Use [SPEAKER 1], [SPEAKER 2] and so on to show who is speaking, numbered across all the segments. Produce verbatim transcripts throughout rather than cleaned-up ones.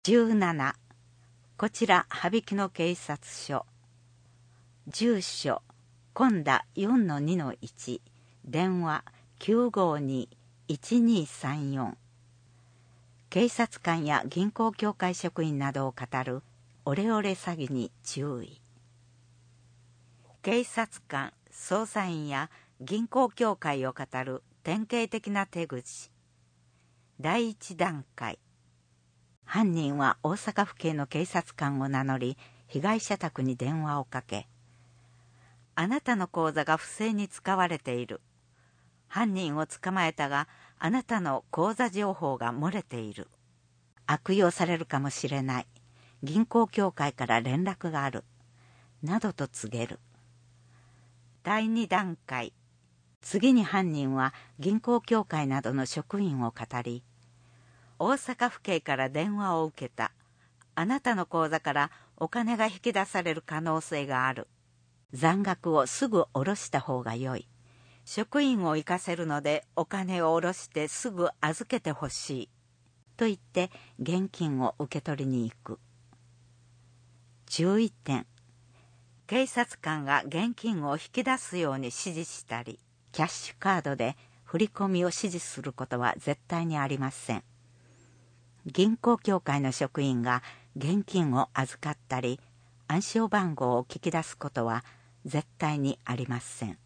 [SPEAKER 1] じゅうなな、こちら羽曳野警察署。住所今田 よんのにのいち、電話 きゅうごに いちにさんよん。警察官や銀行協会職員などを語るオレオレ詐欺に注意。警察官、捜査員や銀行協会を語る典型的な手口。第一段階。犯人は大阪府警の警察官を名乗り、被害者宅に電話をかけ、あなたの口座が不正に使われている。犯人を捕まえたが、あなたの口座情報が漏れている。悪用されるかもしれない。銀行協会から連絡がある。などと告げる。第二段階。次に犯人は銀行協会などの職員を語り、大阪府警から電話を受けた。あなたの口座からお金が引き出される可能性がある。残額をすぐ下ろした方がよい。職員を行かせるのでお金を下ろしてすぐ預けてほしい。と言って現金を受け取りに行く。注意点。警察官が現金を引き出すように指示したり、キャッシュカードで振り込みを指示することは絶対にありません。銀行協会の職員が現金を預かったり、暗証番号を聞き出すことは絶対にありません。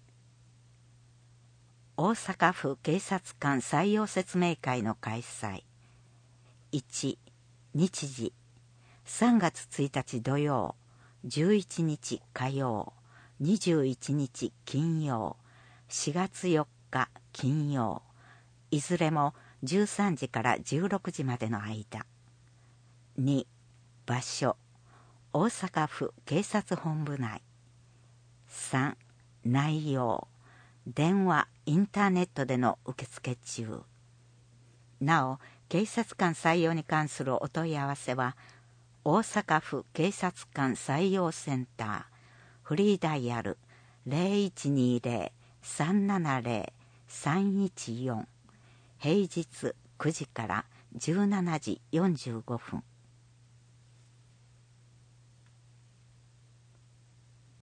[SPEAKER 1] 大阪府警察官採用説明会の開催。いち、日時さんがつついたち土曜、じゅういちにち火曜、にじゅういちにち金曜、しがつよっか金曜、いずれもじゅうさんじからじゅうろくじまでの間。に、場所大阪府警察本部内。さん、内容電話、インターネットでの受付中。なお、警察官採用に関するお問い合わせは、大阪府警察官採用センター、フリーダイヤル ゼロいちにゼロ さんななゼロ さんいちよん、平日くじからじゅうしちじよんじゅうごふん。